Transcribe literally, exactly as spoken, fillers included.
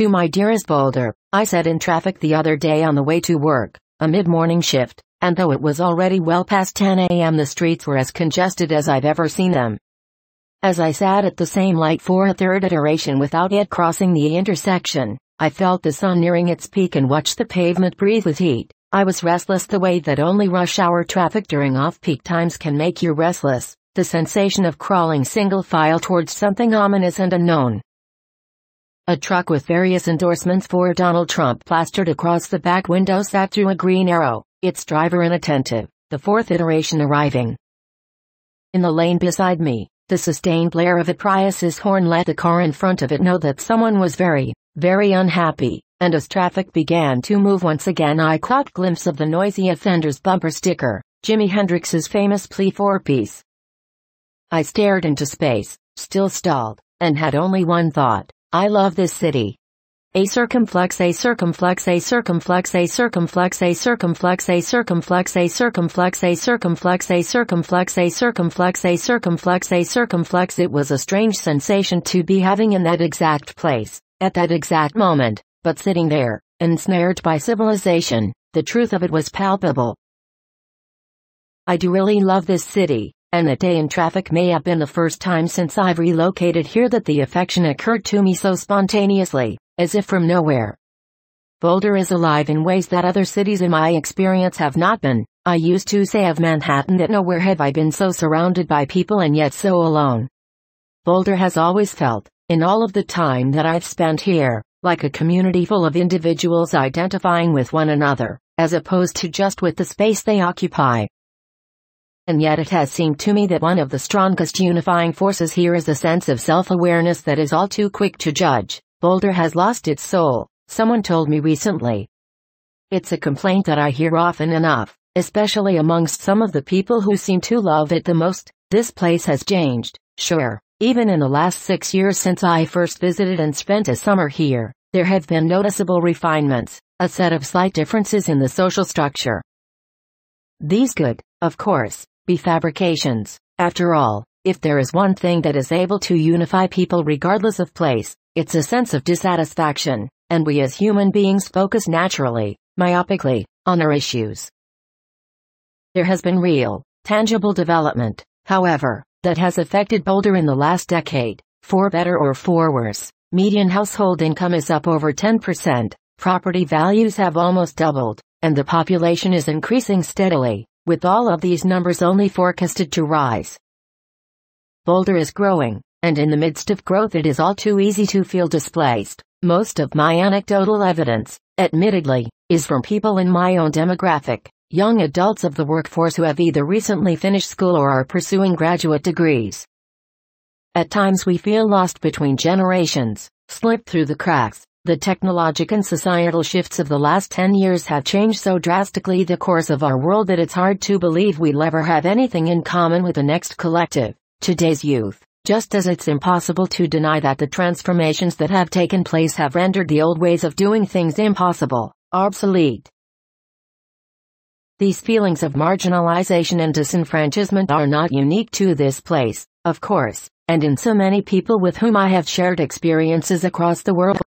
To my dearest Boulder, I sat in traffic the other day on the way to work, a mid-morning shift, and though it was already well past ten a m the streets were as congested as I've ever seen them. As I sat at the same light for a third iteration without yet crossing the intersection, I felt the sun nearing its peak and watched the pavement breathe with heat. I was restless the way that only rush hour traffic during off-peak times can make you restless, the sensation of crawling single file towards something ominous and unknown. A truck with various endorsements for Donald Trump plastered across the back window sat through a green arrow, its driver inattentive, the fourth iteration arriving. In the lane beside me, the sustained blare of a Prius's horn let the car in front of it know that someone was very, very unhappy, and as traffic began to move once again I caught a glimpse of the noisy offender's bumper sticker, Jimi Hendrix's famous plea for peace. I stared into space, still stalled, and had only one thought. I love this city. A circumflex, a circumflex, a circumflex, a circumflex, a circumflex, a circumflex, a circumflex, a circumflex, a circumflex, a circumflex, a circumflex, a circumflex. It was a strange sensation to be having in that exact place, at that exact moment, but sitting there, ensnared by civilization, the truth of it was palpable. I do really love this city. And that day in traffic may have been the first time since I've relocated here that the affection occurred to me so spontaneously, as if from nowhere. Boulder is alive in ways that other cities in my experience have not been. I used to say of Manhattan that nowhere have I been so surrounded by people and yet so alone. Boulder has always felt, in all of the time that I've spent here, like a community full of individuals identifying with one another, as opposed to just with the space they occupy. And yet it has seemed to me that one of the strongest unifying forces here is a sense of self-awareness that is all too quick to judge. Boulder has lost its soul, someone told me recently. It's a complaint that I hear often enough, especially amongst some of the people who seem to love it the most. This place has changed, sure. Even in the last six years since I first visited and spent a summer here, there have been noticeable refinements, a set of slight differences in the social structure. These could, of course, be fabrications. After all, if there is one thing that is able to unify people regardless of place, it's a sense of dissatisfaction, and we as human beings focus naturally, myopically, on our issues. There has been real, tangible development, however, that has affected Boulder in the last decade, for better or for worse. Median household income is up over ten percent, property values have almost doubled, and the population is increasing steadily, with all of these numbers only forecasted to rise. Boulder is growing, and in the midst of growth it is all too easy to feel displaced. Most of my anecdotal evidence, admittedly, is from people in my own demographic, young adults of the workforce who have either recently finished school or are pursuing graduate degrees. At times we feel lost between generations, slipped through the cracks. The technological and societal shifts of the last ten years have changed so drastically the course of our world that it's hard to believe we'll ever have anything in common with the next collective, today's youth, just as it's impossible to deny that the transformations that have taken place have rendered the old ways of doing things impossible, obsolete. These feelings of marginalization and disenfranchisement are not unique to this place, of course, and in so many people with whom I have shared experiences across the world.